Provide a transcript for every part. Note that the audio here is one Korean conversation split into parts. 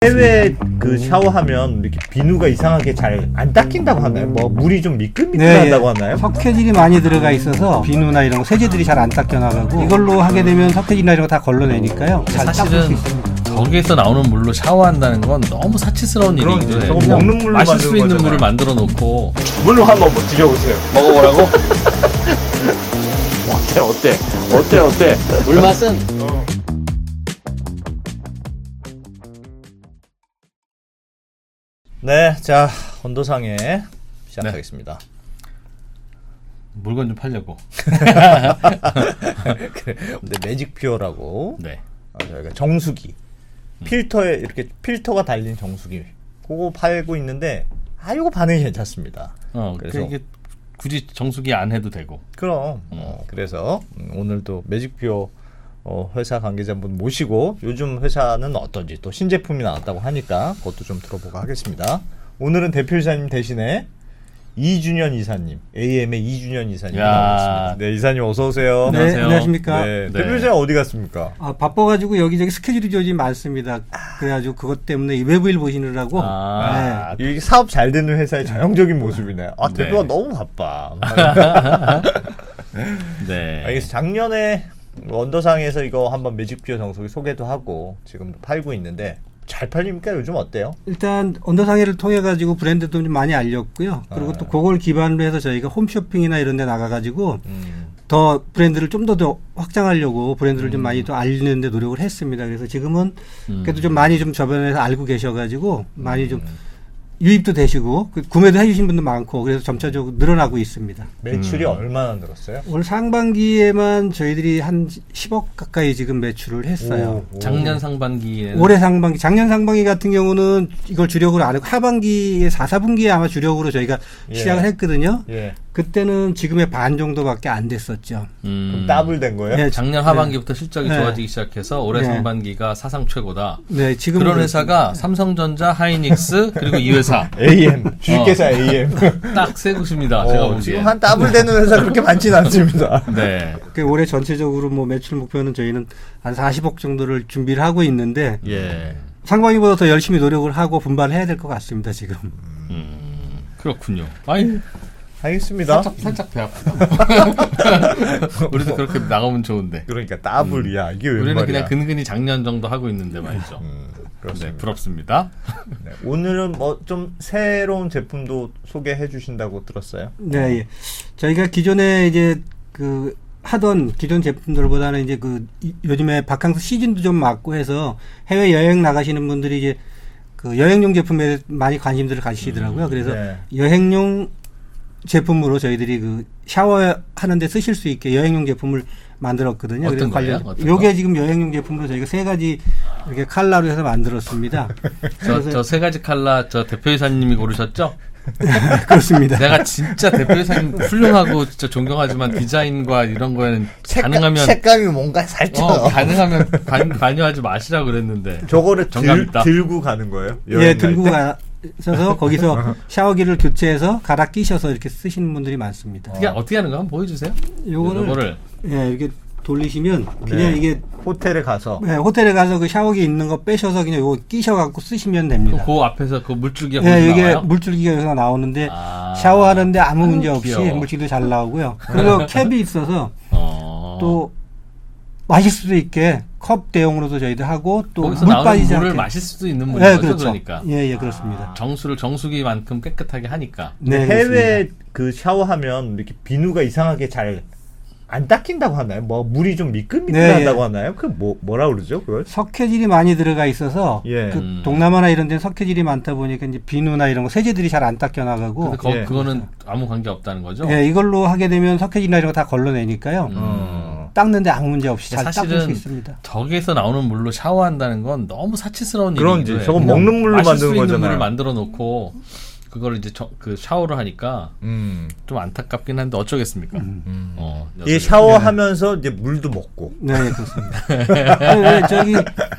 해외 그 샤워하면 이렇게 비누가 이상하게 잘 안 닦인다고 하나요? 뭐 물이 좀 미끌미끌하다고 하나요? 석회질이 많이 들어가 있어서 비누나 이런 거 세제들이 잘 안 닦여나가고 이걸로 하게 되면 석회질이나 이런 거 다 걸러내니까요. 잘 닦을 수 있습니다. 거기에서 나오는 물로 샤워한다는 건 너무 사치스러운 일이기도 해요. 저거 먹는 물로 마실 수 있는 거잖아요. 물을 만들어 놓고 물로 한번 드셔보세요. 먹어보라고? 어때? 물맛은 네, 자 온도상에 시작하겠습니다. 물건 좀 팔려고. 그래, 근데 매직 퓨어라고 네. 저희가 정수기 필터에 이렇게 필터가 달린 정수기 그거 팔고 있는데 이거 반응이 괜찮습니다. 그래서 이게 굳이 정수기 안 해도 되고. 그럼 그래서 오늘도 매직 퓨어 회사 관계자분 모시고 요즘 회사는 어떤지 또 신제품이 나왔다고 하니까 그것도 좀 들어보고 하겠습니다. 오늘은 대표이사님 대신에 이준현 이사님, AM의 이준현 이사님 나오셨습니다. 네, 이사님 어서 오세요. 네, 안녕하세요. 안녕하십니까. 네, 대표이사님 어디 갔습니까? 바빠가지고 여기저기 스케줄이 요즘 많습니다. 그래가지고 그것 때문에 이 외부일 보시느라고. 이게 사업 잘 되는 회사의 전형적인 모습이네요. 대표가 네. 너무 바빠. 네. 알겠습니다. 작년에 언더상에서 이거 한번 매직퓨어 정수기 소개도 하고 지금도 팔고 있는데 잘 팔립니까? 요즘 어때요? 일단 언더상해를 통해 가지고 브랜드도 좀 많이 알렸고요. 그리고 또 그걸 기반으로 해서 저희가 홈쇼핑이나 이런 데 나가가지고 더 브랜드를 좀 더 확장하려고 브랜드를 좀 많이 더 알리는 데 노력을 했습니다. 그래서 지금은 그래도 좀 많이 좀 저변에서 알고 계셔가지고 많이 좀 유입도 되시고 구매도 해주신 분도 많고 그래서 점차적으로 늘어나고 있습니다. 매출이 얼마나 늘었어요? 올 상반기에만 저희들이 한 10억 가까이 지금 매출을 했어요. 작년 상반기에는 올해 상반기, 작년 상반기 같은 경우는 이걸 주력으로 안 하고 하반기에 4분기에 아마 주력으로 저희가 시작을 했거든요. 예. 그때는 지금의 반 정도밖에 안 됐었죠. 그럼 더블 된 거예요? 네, 작년 하반기부터 실적이 네. 좋아지기 시작해서 올해 네. 상반기가 사상 최고다. 네, 지금 그런 회사가 삼성전자, 하이닉스 그리고 이 회사 AM 주식회사 AM 딱 세 곳입니다. 제가 보기에. 지금 한 더블 되는 회사 그렇게 많지는 않습니다. 네. 올해 전체적으로 뭐 매출 목표는 저희는 한 40억 정도를 준비를 하고 있는데 예. 상반기보다 더 열심히 노력을 하고 분발을 해야 될 것 같습니다. 지금. 그렇군요. 아이 알겠습니다. 살짝 배 아프다. 우리도 그렇게 나가면 좋은데. 그러니까 더블이야. 이게 웬 우리는 말이야? 그냥 근근히 작년 정도 하고 있는데 말이죠. 그렇습니다. 네, 부럽습니다. 네, 오늘은 뭐 좀 새로운 제품도 소개해 주신다고 들었어요. 네, 예. 저희가 기존에 이제 하던 기존 제품들보다는 이제 요즘에 바캉스 시즌도 좀 맞고 해서 해외 여행 나가시는 분들이 이제 여행용 제품에 많이 관심들을 가지시더라고요. 그래서 네. 여행용 제품으로 저희들이 샤워하는데 쓰실 수 있게 여행용 제품을 만들었거든요. 어떤 그래서 거예요? 어떤 요게 지금 여행용 제품으로 저희가 3가지 이렇게 컬러로 해서 만들었습니다. 저 세 가지 컬러 저 대표이사님이 고르셨죠? 그렇습니다. 내가 진짜 대표이사님 훌륭하고 진짜 존경하지만 디자인과 이런 거에는 가능하면 색감이 뭔가 살짝 가능하면 관여하지 마시라고 그랬는데 저거를 정감 있다. 들고 가는 거예요? 예, 들고 가셔서 거기서 샤워기를 교체해서 갈아 끼셔서 이렇게 쓰시는 분들이 많습니다. 어떻게 하는 거 한번 보여주세요. 요거를 이렇게 돌리시면 그냥 이게 호텔에 가서 호텔에 가서 그 샤워기 있는 거 빼셔서 그냥 요거 끼셔갖고 쓰시면 됩니다. 그 앞에서 그 물줄기가 이게 나와요? 물줄기가 여기서 나오는데 샤워하는데 아무 문제 없이 귀여워. 물줄기도 잘 나오고요. 그리고 캡이 있어서 또 마실 수도 있게 컵 대용으로도 저희들 하고 또 거기서 물 나오는 빠지지 물을 않게. 마실 수도 있는 물인 거죠. 그렇죠. 그러니까 예, 그렇습니다. 정수를 정수기만큼 깨끗하게 하니까. 네, 해외 샤워하면 이렇게 비누가 이상하게 잘 안 닦인다고 하나요? 뭐 물이 좀 미끌미끌하다고 하나요? 그 뭐라 그러죠? 그걸? 석회질이 많이 들어가 있어서 동남아나 이런 데는 석회질이 많다 보니까 이제 비누나 이런 거 세제들이 잘 안 닦여 나가고 그거는 아무 관계 없다는 거죠? 예, 이걸로 하게 되면 석회질이나 이런 거 다 걸러내니까요. 닦는데 아무 문제 없이 잘 닦을 수 있습니다. 저기에서 나오는 물로 샤워한다는 건 너무 사치스러운 일이기도 해요. 저거 먹는 물로 마실 만드는 수 있는 거잖아요. 물을 만들어 놓고 그걸 이제 샤워를 하니까 좀 안타깝긴 한데 어쩌겠습니까? 이 샤워하면서 이제 물도 먹고. 네, 그렇습니다. 저기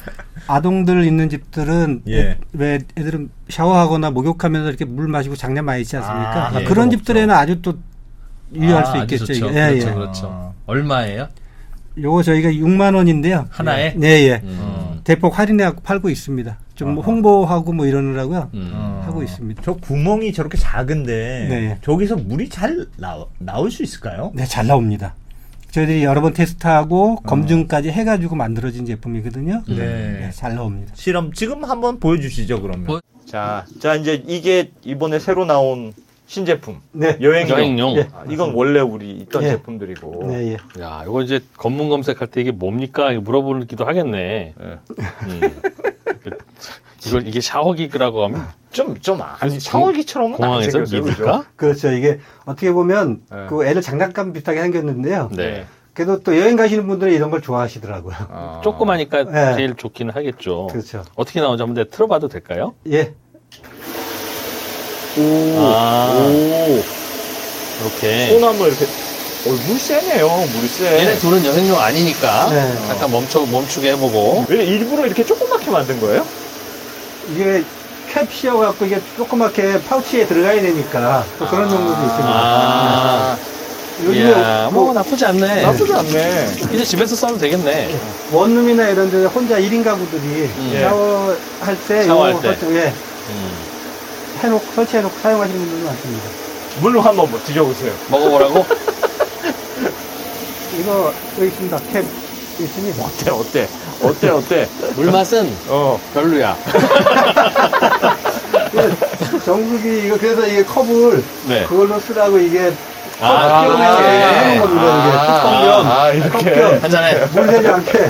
아동들 있는 집들은 왜 애들은 샤워하거나 목욕하면서 이렇게 물 마시고 장난 많이 있지 않습니까? 그런 집들에는 아주 또 유의할 수 있겠죠. 좋죠. 이게. 그렇죠. 얼마예요? 요거 저희가 6만 원인데요. 하나에? 네, 예. 대폭 할인해 팔고 있습니다. 좀 홍보하고 뭐 이러느라고요. 하고 있습니다. 저 구멍이 저렇게 작은데 네. 저기서 물이 잘 나올 수 있을까요? 네, 잘 나옵니다. 저희들이 여러 번 테스트하고 검증까지 해가지고 만들어진 제품이거든요. 네, 잘 나옵니다. 실험 지금 한번 보여주시죠 그러면. 자 이제 이게 이번에 새로 나온 신제품. 네. 여행용. 예. 이건 원래 우리 있던 예. 제품들이고. 네, 예. 야, 이거 이제 검문 검색할 때 이게 뭡니까? 물어보기도 하겠네. 이게 샤워기라고 하면 좀 아니 샤워기처럼은 안 공항에서 생겼어요. 믿을까? 그죠? 그렇죠. 이게 어떻게 보면 네. 그 애를 장난감 비슷하게 생겼는데요. 네. 그래도 또 여행 가시는 분들은 이런 걸 좋아하시더라고요. 조그마니까 네. 제일 좋기는 하겠죠. 그렇죠. 어떻게 나오는지 한번 내가 틀어봐도 될까요? 예. 이렇게. 소나무 이렇게. 물 세네요. 물이 세. 얘네 둘은 여행용 아니니까 네. 잠깐 멈추게 해보고. 왜 일부러 이렇게 조그맣게 만든 거예요? 이게 캡 씌워갖고 이게 조그맣게 파우치에 들어가야 되니까 또 그런 용도도 있습니다. 이야, 뭐 나쁘지 않네. 나쁘지 않네. 이제 집에서 써도 되겠네. 원룸이나 이런 데 혼자 1인 가구들이 샤워할 때 샤워할 요거 때. 예. 설치해놓고 사용하시는 분들도 많습니다. 물 한번 드셔보세요. 먹어보라고? 이거 여기 있습니다. 캡 있으니 어때? 물 맛은 별로야. 정수기 이거 그래서 이게 컵을 네. 그걸로 쓰라고 이게 이렇게. 한잔해. 물 새지 않게.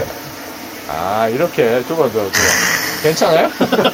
이렇게. 좋아. 괜찮아요?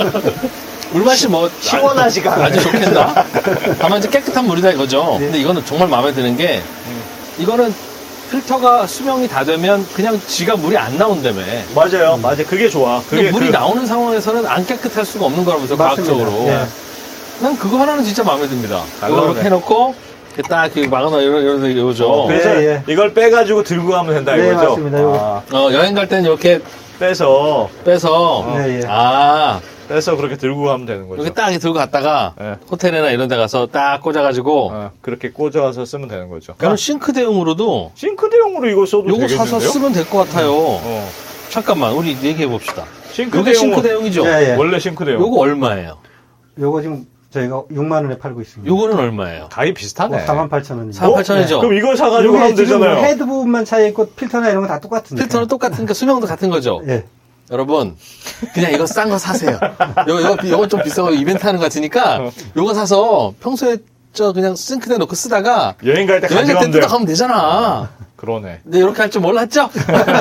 물 맛이 뭐 시원하지가 않아요. 아주 좋겠다. 다만 이제 깨끗한 물이다 이거죠. 근데 이거는 정말 마음에 드는 게 이거는 필터가 수명이 다 되면 그냥 지가 물이 안 나온다며. 맞아요. 그게 좋아. 근데 물이 나오는 상황에서는 안 깨끗할 수가 없는 거라면서 과학적으로. 예. 난 그거 하나는 진짜 마음에 듭니다. 잘 이거 나오네. 이렇게 해놓고 딱 막아놔 이런 데 이거죠. 그래서 예. 이걸 빼가지고 들고 가면 된다 네, 이거죠? 맞습니다. 요거. 여행 갈 때는 이렇게 빼서 네, 예. 빼서 그렇게 들고 가면 되는 거죠. 이렇게 딱 들고 갔다가 네. 호텔이나 이런 데 가서 딱 꽂아가지고 그렇게 꽂아서 쓰면 되는 거죠. 그럼 싱크대용으로도 싱크대용으로 이거 써도 요거 되겠는데요? 사서 쓰면 될 것 같아요. 잠깐만 우리 얘기해 봅시다. 요게 싱크대용이죠? 예, 예. 원래 싱크대용. 요거 얼마예요? 요거 지금 저희가 6만 원에 팔고 있습니다. 요거는 얼마예요? 가격이 비슷하네. 48,000원입니다. 48,000원이죠? 그럼 이걸 사가지고 하면 지금 되잖아요. 헤드 부분만 차이 있고 필터나 이런 거 다 똑같은데. 필터는 똑같으니까 수명도 같은 거죠? 예. 여러분, 그냥 이거 싼 거 사세요. 요거 좀 비싸고 이벤트 하는 것 같으니까, 요거 사서 평소에 그냥 싱크대에 놓고 쓰다가, 여행 갈 때 여행 갈 가져가면 때 돼요. 가면 되잖아. 그러네. 근데 이렇게 할 줄 몰랐죠?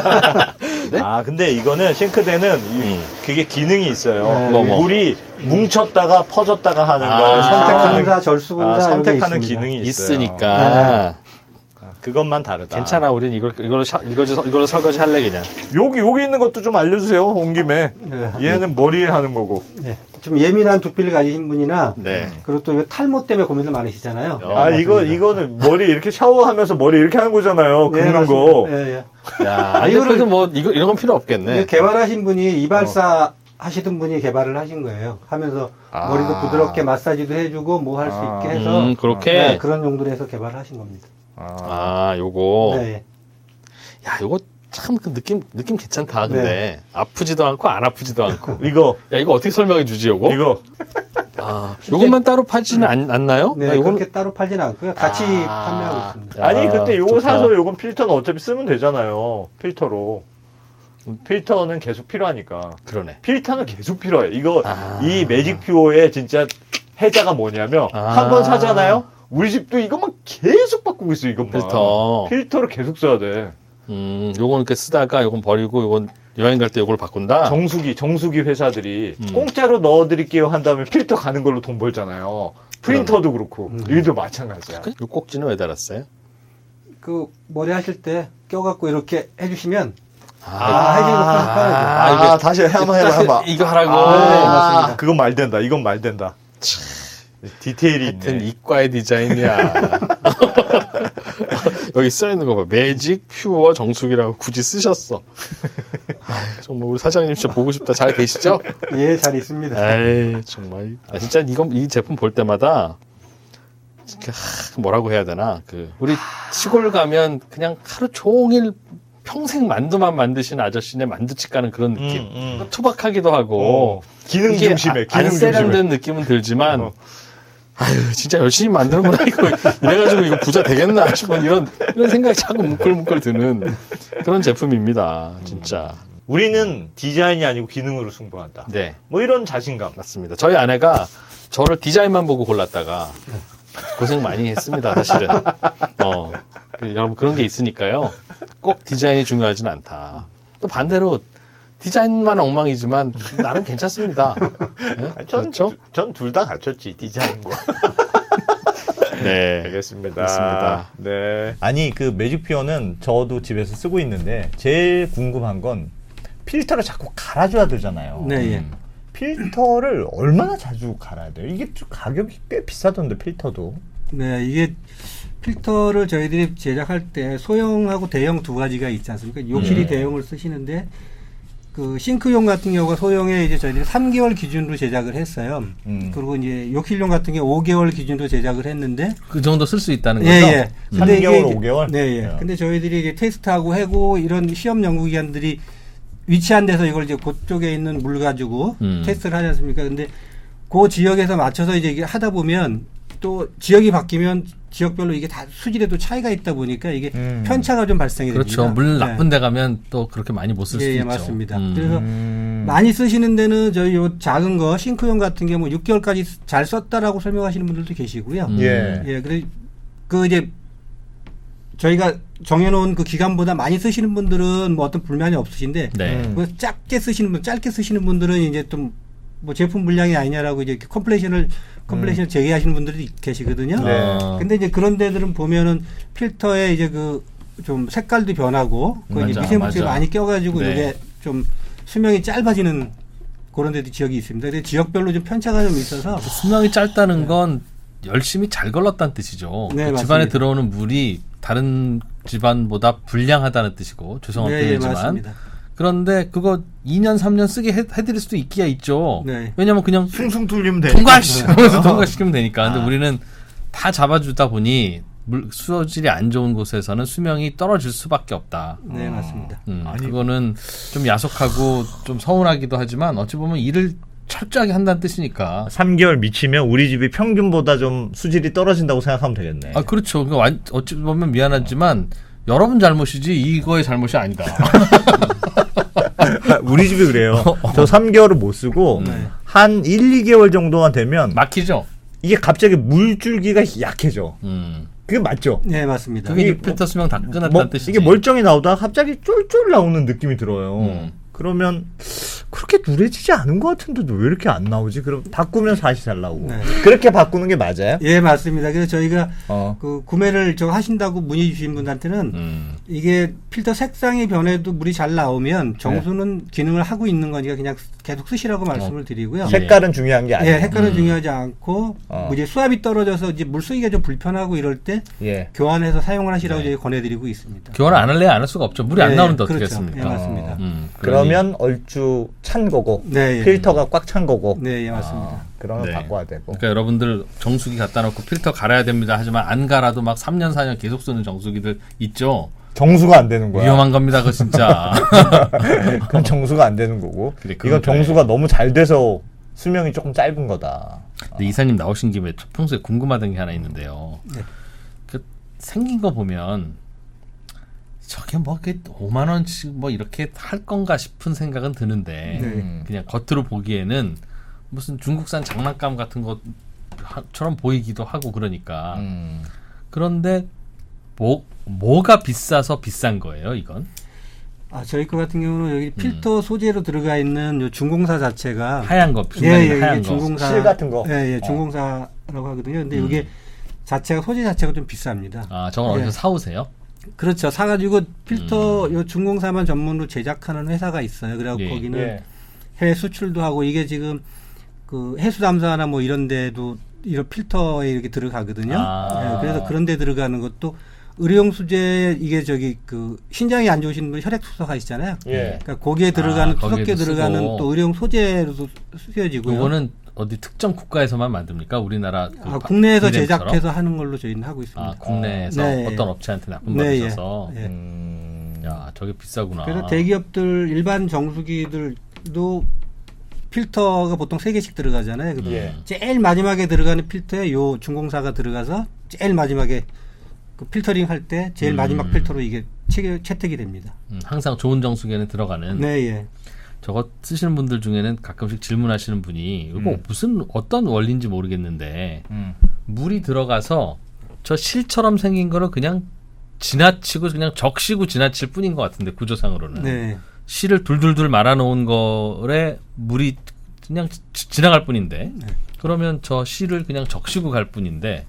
네? 근데 이거는 싱크대는 그게 기능이 있어요. 네. 물이 뭉쳤다가 퍼졌다가 하는 걸 선택하는 자원사, 절수분사 선택하는 이게 있습니다. 기능이 있어요. 있으니까. 그것만 다르다. 괜찮아, 우린 이걸로 설거지 할래, 그냥. 여기 있는 것도 좀 알려주세요. 온 김에. 네. 얘는 머리에 하는 거고. 예. 좀 예민한 두피를 가지신 분이나 네. 그리고 또 탈모 때문에 고민들 많으시잖아요. 이거는 머리 이렇게 샤워하면서 머리 이렇게 하는 거잖아요. 예, 긁는 거. 예, 예. 야, 이거를- 이거는 뭐, 이런 건 필요 없겠네. 이게 개발하신 분이 이발사 하시던 분이 개발을 하신 거예요. 하면서 머리도 부드럽게 마사지도 해주고 뭐 할 수 있게 해서 그렇게? 네, 그런 용도로 해서 개발을 하신 겁니다. 요거. 네. 야, 요거 참 그 느낌 괜찮다. 근데 아프지도 않고 안 아프지도 않고. 이거. 야, 이거 어떻게 설명해 주지, 요거? 이거. 요것만 따로 팔지는 않나요? 네, 요거는 그렇게 따로 팔지는 않고요. 같이 판매하고 있습니다. 아니, 그때 요거 좋다. 사서 요건 필터는 어차피 쓰면 되잖아요. 필터로. 필터는 계속 필요하니까. 그러네. 필터는 계속 필요해. 이 매직 퓨어의 진짜 해자가 뭐냐면, 한 번 사잖아요? 우리 집도 이것만 계속 바꾸고 있어, 이것만. 필터를 계속 써야 돼. 요건 이렇게 쓰다가 요건 버리고 요건 여행 갈 때 요걸 바꾼다? 정수기 회사들이 공짜로 넣어드릴게요 한 다음에 필터 가는 걸로 돈 벌잖아요. 프린터도 그렇고. 이것도 마찬가지야. 요 꼭지는 왜 달았어요? 그 머리 하실 때 껴갖고 이렇게 해주시면 이게 다시 한번 해봐. 이거 하라고. 맞습니다. 그건 말 된다. 이건 말 된다. 디테일이 하여튼 있네. 이과의 디자인이야. 여기 써있는 거 봐. 매직 퓨어 정수기라고 굳이 쓰셨어. 정말 우리 사장님 진짜 보고 싶다. 잘 계시죠? 예, 잘 있습니다. 에이, 정말. 진짜 이 제품 볼 때마다 뭐라고 해야 되나. 우리 시골 가면 그냥 하루 종일 평생 만두만 만드시는 아저씨네 만두집 가는 그런 느낌. 투박하기도 하고 기능 이게 중심에 안 세련된 느낌은 들지만 아유 진짜 열심히 만드는구나 이거 이래가지고 이거 부자 되겠나 싶은 이런 생각이 자꾸 뭉클뭉클 드는 그런 제품입니다. 진짜. 우리는 디자인이 아니고 기능으로 승부한다. 네. 뭐 이런 자신감. 맞습니다. 저희 아내가 저를 디자인만 보고 골랐다가 고생 많이 했습니다, 사실은. 여러분 그런 게 있으니까요. 꼭 디자인이 중요하진 않다. 또 반대로 디자인만 엉망이지만 나름 괜찮습니다. 네? 그렇죠? 전 둘 다 갖췄지, 디자인과. 네. 알겠습니다. 그렇습니다. 네. 아니, 그 매직퓨어는 저도 집에서 쓰고 있는데 제일 궁금한 건 필터를 자꾸 갈아줘야 되잖아요. 네, 예. 필터를 얼마나 자주 갈아야 돼요? 이게 좀 가격이 꽤 비싸던데, 필터도. 네, 이게 필터를 저희들이 제작할 때 소형하고 대형 두 가지가 있지 않습니까? 욕실이 대형을 쓰시는데 그 싱크용 같은 경우가 소형에 이제 저희들이 3개월 기준으로 제작을 했어요. 그리고 이제 욕실용 같은 경우 5개월 기준으로 제작을 했는데 그 정도 쓸 수 있다는 거죠? 예, 예. 3개월, 5개월? 네, 예. 근데 저희들이 이제 테스트하고 하고 이런 시험 연구기관들이 위치한 데서 이걸 이제 그쪽에 있는 물 가지고 테스트를 하지 않습니까? 근데 그 지역에서 맞춰서 이제 이게 하다 보면 또 지역이 바뀌면 지역별로 이게 다 수질에도 차이가 있다 보니까 이게 편차가 좀 발생이 그렇죠. 됩니다. 물 나쁜 데 가면 또 그렇게 많이 못 쓸 수 있죠. 맞습니다. 그래서 많이 쓰시는 데는 저희 요 작은 거 싱크용 같은 경우 6개월까지 잘 썼다라고 설명하시는 분들도 계시고요. 예. 그래 그 이제 저희가 정해놓은 그 기간보다 많이 쓰시는 분들은 뭐 어떤 불만이 없으신데 그 짧게 쓰시는 분들은 이제 좀 뭐 제품 물량이 아니냐라고 이제 컴플레이션을 제기하시는 분들이 계시거든요. 네. 근데 이제 그런 데들은 보면은 필터에 이제 그 좀 색깔도 변하고 그 미세물질이 많이 껴가지고 네. 이게 좀 수명이 짧아지는 그런 데도 지역이 있습니다. 근데 지역별로 좀 편차가 좀 있어서 수명이 짧다는 건 열심히 잘 걸렀다는 뜻이죠. 네, 그 집안에 들어오는 물이 다른 집안보다 불량하다는 뜻이고 죄송한 표현이지만 맞습니다. 그런데 그거 2년 3년 쓰게 해드릴 수도 있기야 있죠. 네. 왜냐하면 그냥 숭숭 뚫리면 되니까. 통과시키면 되니까. 근데 우리는 다 잡아주다 보니 수질이 안 좋은 곳에서는 수명이 떨어질 수밖에 없다. 네, 맞습니다. 그거는 좀 야속하고 좀 서운하기도 하지만 어찌 보면 일을 철저하게 한다는 뜻이니까. 3개월 미치면 우리 집이 평균보다 좀 수질이 떨어진다고 생각하면 되겠네. 아, 그렇죠. 그러니까 어찌 보면 미안하지만 여러분 잘못이지 이거의 잘못이 아니다. 우리 집이 그래요. 저 3개월을 못 쓰고 한 1, 2개월 정도만 되면 막히죠. 이게 갑자기 물줄기가 약해져. 그게 맞죠? 네, 맞습니다. 그게 필터 수명 다 끝났다는 뜻이지. 이게 멀쩡히 나오다가 갑자기 쫄쫄 나오는 느낌이 들어요. 그러면 그렇게 누래지지 않은 것 같은데도 왜 이렇게 안 나오지? 그럼 바꾸면 다시 잘 나오고. 네. 그렇게 바꾸는 게 맞아요? 예, 맞습니다. 그래서 저희가 그 구매를 하신다고 문의 주신 분한테는 이게 필터 색상이 변해도 물이 잘 나오면 정수는 기능을 하고 있는 거니까 그냥 계속 쓰시라고 말씀을 드리고요. 색깔은 중요한 게 아니에요. 예, 색깔은 중요하지 않고 뭐 이제 수압이 떨어져서 이제 물 쓰기가 좀 불편하고 이럴 때 교환해서 사용을 하시라고 저희 권해드리고 있습니다. 교환을 안 할래야 안 할 수가 없죠. 물이 안 나오는데 어떻게 그렇죠. 했습니까? 예, 맞습니다. 그러면 얼추 찬 거고 필터가 꽉 찬 거고. 네, 예, 맞습니다. 그러면 바꿔야 되고. 그러니까 여러분들 정수기 갖다 놓고 필터 갈아야 됩니다. 하지만 안 갈아도 막 3년 4년 계속 쓰는 정수기들 있죠. 정수가 안 되는 거야. 위험한 겁니다, 그거 진짜. 그럼 정수가 안 되는 거고. 그래, 이건 정수가 너무 잘 돼서 수명이 조금 짧은 거다. 근데 이사님 나오신 김에 평소에 궁금하던 게 하나 있는데요. 네. 그 생긴 거 보면 저게 뭐 5만 원씩 뭐 이렇게 할 건가 싶은 생각은 드는데 그냥 겉으로 보기에는 무슨 중국산 장난감 같은 것처럼 보이기도 하고 그러니까 그런데 뭐가 비싸서 비싼 거예요, 이건? 저희 거 같은 경우는 여기 필터 소재로 들어가 있는 요 중공사 자체가 하얀 거, 하얀 거, 중공사 실 같은 거. 예, 중공사라고 하거든요. 근데 이게 소재 자체가 좀 비쌉니다. 아, 저건 어디서 사오세요? 그렇죠. 사가지고 필터 요 중공사만 전문으로 제작하는 회사가 있어요. 그래갖고 거기는 해외 수출도 하고 이게 지금 그 해수 담사나 뭐 이런 데도 이런 필터에 이렇게 들어가거든요. 그래서 그런 데 들어가는 것도 의료용 수제 이게 그 신장이 안 좋으신 분 혈액 투석하시잖아요. 그러니까 거기에 들어가는 투석기에 들어가는 또 의료용 소재로도 쓰여지고요. 이거는 어디 특정 국가에서만 만듭니까? 우리나라 국내에서 제작해서 하는 걸로 저희는 하고 있습니다. 국내에서 어떤 업체한테 납품받으셔서. 야, 저게 비싸구나. 그래서 대기업들 일반 정수기들도 필터가 보통 3개씩 들어가잖아요. 제일 마지막에 들어가는 필터에 요 중공사가 들어가서 제일 마지막에 그 필터링 할 때 제일 마지막 필터로 이게 채택이 됩니다. 항상 좋은 정수기에는 들어가는. 네, 예. 저거 쓰시는 분들 중에는 가끔씩 질문하시는 분이 이거 무슨 어떤 원리인지 모르겠는데 물이 들어가서 저 실처럼 생긴 거를 그냥 지나치고 그냥 적시고 지나칠 뿐인 것 같은데 구조상으로는. 네. 실을 둘둘둘 말아놓은 거에 물이 그냥 지나갈 뿐인데 그러면 저 실을 그냥 적시고 갈 뿐인데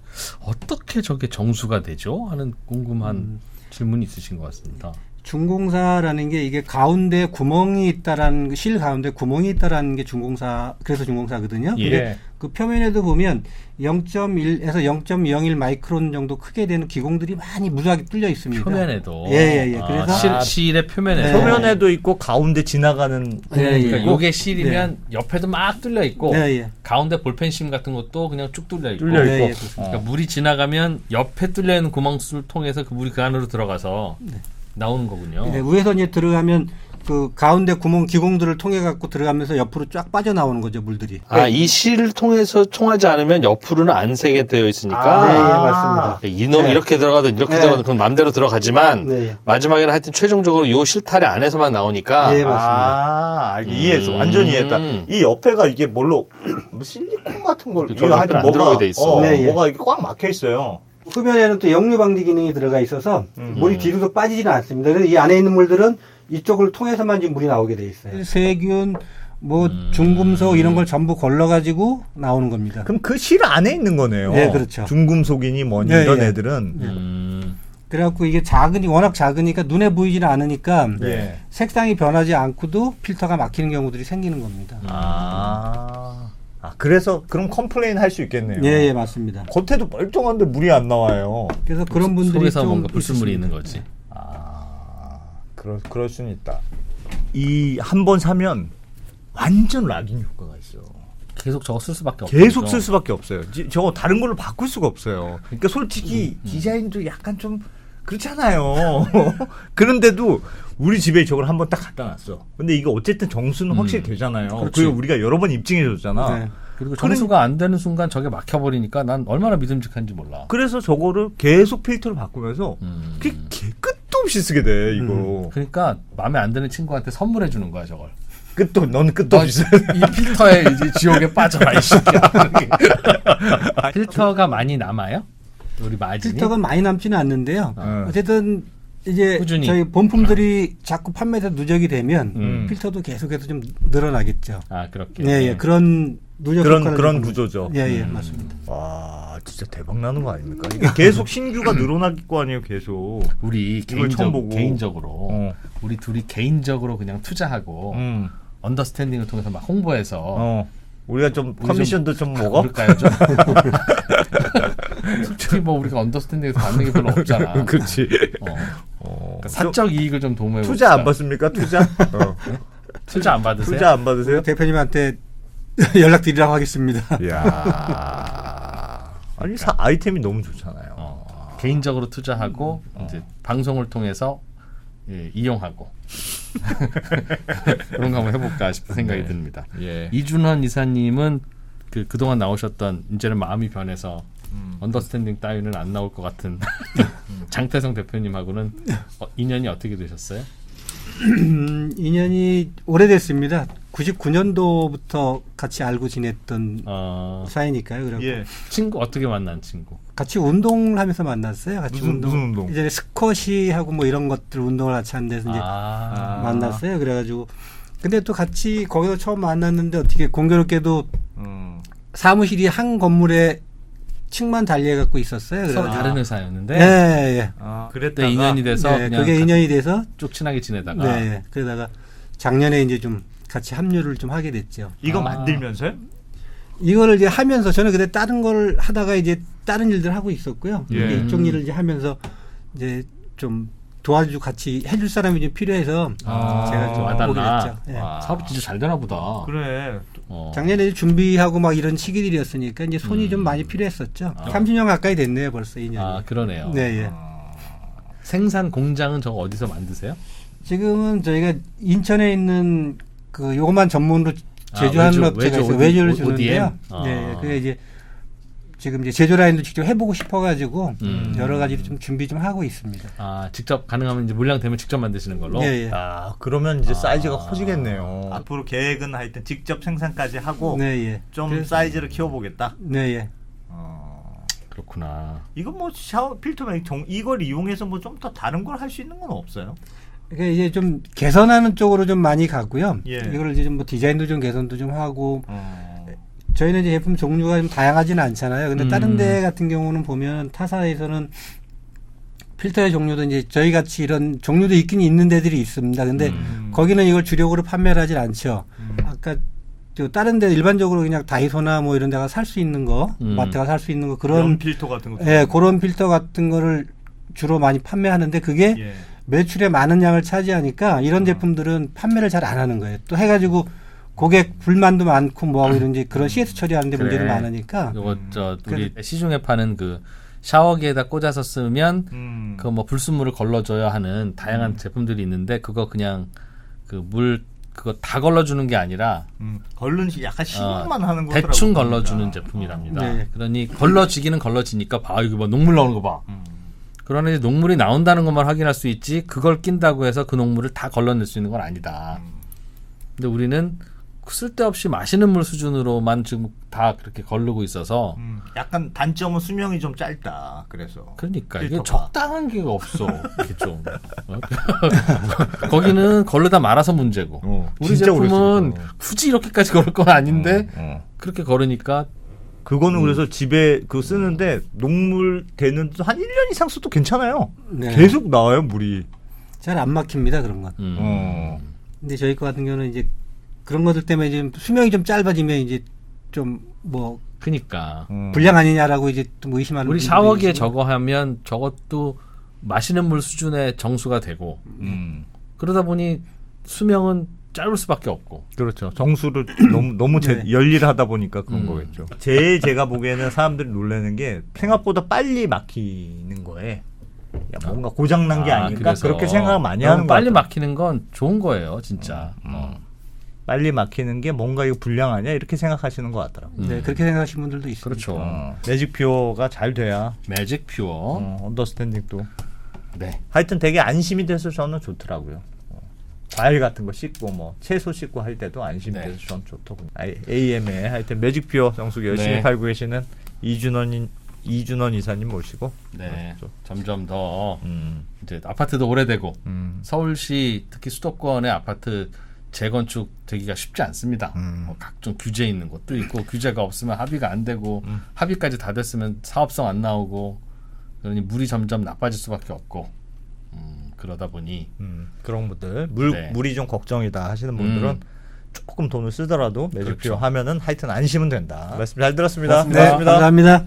어떻게 저게 정수가 되죠? 하는 궁금한 질문이 있으신 것 같습니다. 중공사라는 게 이게 가운데 구멍이 있다라는 실 가운데 구멍이 있다라는 게 중공사 그래서 중공사거든요. 예. 근데 그 표면에도 보면 0.1에서 0.01 마이크론 정도 크게 되는 기공들이 많이 무수하게 뚫려 있습니다. 표면에도. 예. 그래서 실의 표면에도. 네. 표면에도 있고 가운데 지나가는. 그러니까 요게 실이면 옆에도 막 뚫려 있고 예. 가운데 볼펜심 같은 것도 그냥 쭉 뚫려 있고. 네, 그러니까 물이 지나가면 옆에 뚫려 있는 구멍을 통해서 그 물이 그 안으로 들어가서 나오는 거군요. 네, 위에서 이제 들어가면 그 가운데 구멍 기공들을 통해 갖고 들어가면서 옆으로 쫙 빠져나오는 거죠, 물들이. 이 실을 통해서 통하지 않으면 옆으로는 안 새게 되어 있으니까. 네, 맞습니다. 이놈 네. 이렇게 들어가든 이렇게 들어가든 그건 마음대로 들어가지만 네. 마지막에는 하여튼 최종적으로 요 실타래 안에서만 나오니까. 네, 맞습니다. 이해했어. 완전히 이해했다. 이 옆에가 이게 뭘로 뭐 실리콘 같은 걸 저 옆에는 안 들어가게 돼 있어. 네, 예. 뭐가 이렇게 꽉 막혀 있어요. 흡연에는 또 역류 방지 기능이 들어가 있어서 물이 뒤로도 빠지지는 않습니다. 그래서 이 안에 있는 물들은 이쪽을 통해서만 지금 물이 나오게 돼 있어요. 세균, 뭐 중금속 이런 걸 전부 걸러가지고 나오는 겁니다. 그럼 그 실 안에 있는 거네요. 네, 그렇죠. 중금속이니 뭐니 네, 이런 예. 애들은. 그래갖고 이게 워낙 작으니까 눈에 보이지는 않으니까 네. 색상이 변하지 않고도 필터가 막히는 경우들이 생기는 겁니다. 그래서 그럼 컴플레인 할 수 있겠네요. 예, 맞습니다. 겉에도 멀쩡한데 물이 안 나와요. 그래서 그런 분들이 속에서 좀 뭔가 불순물이 있으십니다. 있는 거지. 그럴 수는 있다. 이 한 번 사면 완전 락인 효과가 있어요. 계속 저거 쓸 수밖에 없어요. 계속 쓸 수밖에 없어요. 저거 다른 걸로 바꿀 수가 없어요. 그러니까 솔직히 디자인도 약간 좀 그렇잖아요. 그런데도 우리 집에 저걸 한번 딱 갖다 놨어. 근데 이거 어쨌든 정수는 확실히 되잖아요. 그렇지. 그리고 우리가 여러 번 입증해 줬잖아. 네. 그리고 정수가 안 되는 순간 저게 막혀버리니까 난 얼마나 믿음직한지 몰라. 그래서 저거를 계속 필터를 바꾸면서 그게 끝도 없이 쓰게 돼, 이거. 그러니까 마음에 안 드는 친구한테 선물해 주는 거야 저걸. 넌 끝도 없이 써야 돼. 이 필터에 이제 지옥에 빠져라 이 새끼야. 필터가 많이 남아요? 우리 마진이? 필터가 많이 남지는 않는데요. 어쨌든 이제 꾸준히. 저희 본품들이 자꾸 판매에서 누적이 되면 필터도 계속해서 좀 늘어나겠죠. 그렇게. 예. 그런 누적 효과를 그런 좀 구조죠. 예, 맞습니다. 와, 진짜 대박 나는 거 아닙니까? 이게 계속 신규가 늘어날 거 아니에요, 계속. 우리 이걸 처음 보고. 개인적으로 우리 둘이 개인적으로 그냥 투자하고 언더스탠딩을 통해서 막 홍보해서 우리가 좀 커미션도 좀 먹어? 그럴까요 좀? 솔직히 뭐 우리가 언더스탠딩에서 받는 게 별로 없잖아. 그렇지. 그러니까 사적 이익을 좀 도모해 봅시다. 투자 안 받습니까? 투자? 투자 안 받으세요? 투자 안 받으세요? 대표님한테 연락드리라고 하겠습니다. 이야. 아니, 아이템이 너무 좋잖아요. 개인적으로 투자하고 이제 방송을 통해서 이용하고 그런 거 한번 해볼까 싶은 생각이 듭니다. 예. 이준헌 이사님은 그동안 나오셨던 이제는 마음이 변해서 언더스탠딩 따위는 안 나올 것 같은 장태성 대표님하고는 인연이 어떻게 되셨어요? 인연이 오래됐습니다. 99년도부터 같이 알고 지냈던 사이니까요. 그래서 예. 친구 어떻게 만난 친구? 같이 운동을 하면서 만났어요. 같이 무슨 운동? 이제 스쿼시하고 뭐 이런 것들 운동을 같이 하는 데서 이제 만났어요. 그래가지고 근데 또 같이 거기서 처음 만났는데 어떻게 공교롭게도 사무실이 한 건물에 층만 달리해갖고 있었어요. 서로 다른 회사였는데. 예. 그랬다가 인연이 돼서 그냥 그게 인연이 돼서 쭉 친하게 지내다가. 네. 그러다가 작년에 이제 좀 같이 합류를 좀 하게 됐죠. 이거 만들면서요? 이거를 이제 하면서 저는 그때 다른 걸 하다가 이제 다른 일들 하고 있었고요. 예. 이쪽 일을 이제 하면서 이제 좀 도와주고 같이 해줄 사람이 좀 필요해서 제가 좀 보게 됐죠. 예. 사업이 진짜 잘 되나 보다. 그래. 작년에 준비하고 막 이런 시기들이었으니까 이제 손이 좀 많이 필요했었죠. 30년 가까이 됐네요, 벌써 2년. 그러네요. 네, 예. 생산 공장은 저거 어디서 만드세요? 지금은 저희가 인천에 있는 그 요것만 전문으로 제조하는 업체가 있어요. 외주를 주는데요. 네, 그게 이제 지금 이제 제조 라인도 직접 해보고 싶어가지고 여러 가지를 좀 준비 좀 하고 있습니다. 아, 직접 가능하면 이제 물량 되면 직접 만드시는 걸로. 예, 예. 아, 그러면 이제 사이즈가 커지겠네요. 앞으로 계획은 하여튼 직접 생산까지 하고 네, 예. 좀 사이즈를 키워보겠다. 네, 예. 그렇구나. 이건 뭐 샤워 필터면 이걸 이용해서 뭐 좀 더 다른 걸 할 수 있는 건 없어요? 그러니까 이제 좀 개선하는 쪽으로 좀 많이 가고요. 예. 이걸 이제 좀 뭐 디자인도 좀 개선도 좀 하고. 저희는 이제 제품 종류가 좀 다양하지는 않잖아요. 근데 다른 데 같은 경우는 보면 타사에서는 필터의 종류도 이제 저희 같이 이런 종류도 있긴 있는 데들이 있습니다. 근데 거기는 이걸 주력으로 판매를 하질 않죠. 아까 다른 데 일반적으로 그냥 다이소나 뭐 이런 데가 살 수 있는 거, 마트가 살 수 있는 거 그런 필터 같은 거. 예, 그런 필터 같은 거를 주로 많이 판매하는데 그게 예. 매출의 많은 양을 차지하니까 이런 제품들은 판매를 잘 안 하는 거예요. 또 해가지고 고객 불만도 많고 뭐하고 이런지 그런 CS 처리하는데 그래. 문제도 많으니까. 이거 우리 시중에 파는 그 샤워기에다 꽂아서 쓰면 그 뭐 불순물을 걸러줘야 하는 다양한 제품들이 있는데 그거 그냥 그 물 그거 다 걸러주는 게 아니라 걸르는 약간 시공만 하는 거더라고요. 대충 걸러주는 제품이랍니다. 네. 그러니 걸러지기는 걸러지니까 봐 이거 봐 녹물 나오는 거 봐. 그러나 이제 녹물이 나온다는 것만 확인할 수 있지 그걸 낀다고 해서 그 녹물을 다 걸러낼 수 있는 건 아니다. 근데 우리는 쓸데없이 마시는 물 수준으로만 지금 다 그렇게 걸르고 있어서 약간 단점은 수명이 좀 짧다. 그래서 그러니까 이게 필터가. 적당한 게 없어. 이게 좀 거기는 걸르다 말아서 문제고 우리 진짜 오래 제품은 쓰죠. 굳이 이렇게까지 걸을 건 아닌데 그렇게 걸으니까 그거는 그래서 집에 그 쓰는데 녹물 되는 한 1년 이상 써도 괜찮아요. 네. 계속 나와요, 물이. 잘 안 막힙니다 그런 건. 근데 저희 거 같은 경우는 이제 그런 것들 때문에 이제 수명이 좀 짧아지면 이제 좀 뭐 그니까 불량 아니냐라고 이제 좀 의심하는 우리 분들이 샤워기에 있어요. 저거 하면 저것도 마시는 물 수준의 정수가 되고 그러다 보니 수명은 짧을 수밖에 없고 그렇죠. 정수를 너무 네. 열일하다 보니까 그런 거겠죠. 제가 보기에는 사람들이 놀라는 게 생각보다 빨리 막히는 거에 야, 뭔가 고장난 게 아닐까 그래서 그렇게 생각을 많이 너무 하는 거 빨리 같아요. 막히는 건 좋은 거예요 진짜. 빨리 막히는 게 뭔가 이거 불량 아니야 이렇게 생각하시는 것 같더라고요. 네, 그렇게 생각하시는 분들도 있습니다. 그렇죠. 매직 퓨어가 잘 돼야 매직 퓨어. 언더스탠딩도 네. 하여튼 되게 안심이 돼서 저는 좋더라고요. 과일 같은 거 씻고 뭐 채소 씻고 할 때도 안심이 네. 돼서 저는 좋더군요. AM에 하여튼 매직 퓨어 정수기 열심히 네. 팔고 계시는 이준원 이사님 모시고 네. 점점 더 음. 이제 아파트도 오래되고 서울시 특히 수도권의 아파트 재건축 되기가 쉽지 않습니다. 뭐 각종 규제 있는 것도 있고 규제가 없으면 합의가 안 되고 합의까지 다 됐으면 사업성 안 나오고 그러니 물이 점점 나빠질 수밖에 없고 그러다 보니 그런 분들 네. 물이 좀 걱정이다 하시는 분들은 조금 돈을 쓰더라도 매직 퓨어 하면은 하여튼 안심은 된다. 말씀 잘 들었습니다. 네, 감사합니다.